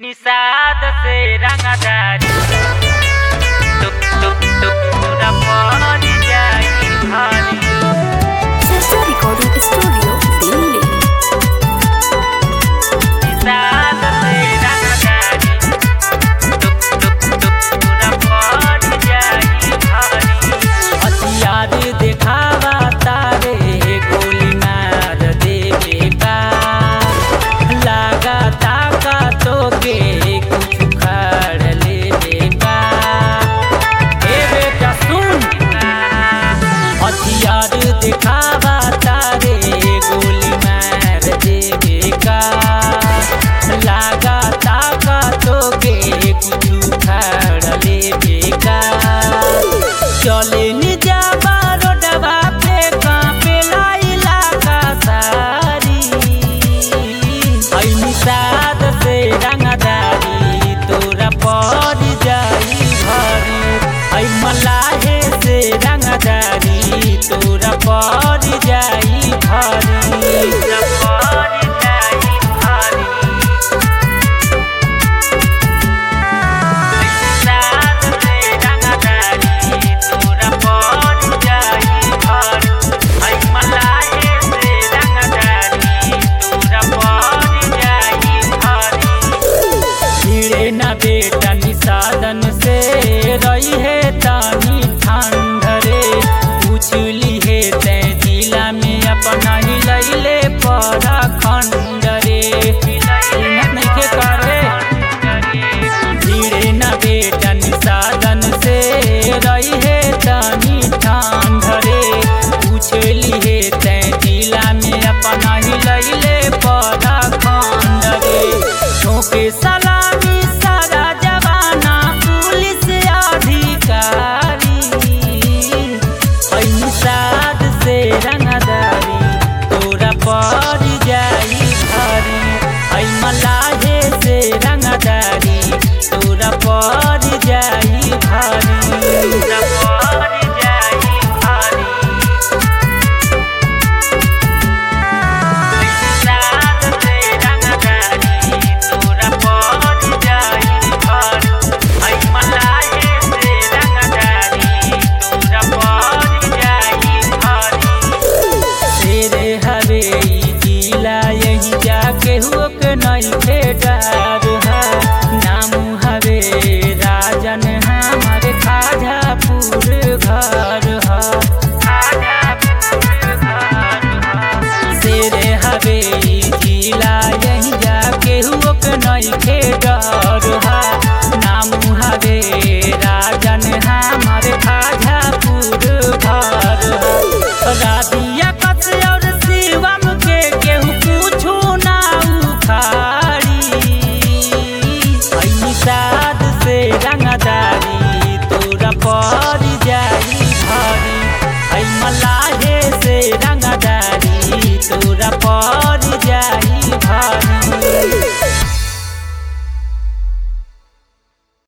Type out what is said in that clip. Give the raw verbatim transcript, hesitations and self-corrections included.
निषाद से रंगदारी टुक टुक टुक पूरा पड़ जाई भारी। Shasta Recording Studio, Delhi. Nishad से रंगदारी टुक टुक टुक पूरा पड़ जाई भारी। हथियार दिखावा तारे गोली मार देवे का लागा ताका तो के कुछ उखाड़ लेवे का। ए बेटा सुन, हथियार दिखावा तारे गोली मार देवे का लागा ताका तो के कुछ उखाड़ लेवे का। चले निजा बारोडवा पे कांपेला इलाका सारी। आई निषाद से रंगदारी तोरा पड़ जाई भारी। आई मलाहे से रंगदारी तोरा पड़ जाई भारी। तोरा पड़ जाई भारी। निषाद से रंगदारी तोरा पड़ जाई भारी। आई मलाहे से रंगदारी तोरा पड़ जाई भारी। भिड़े ना बेटा निषादन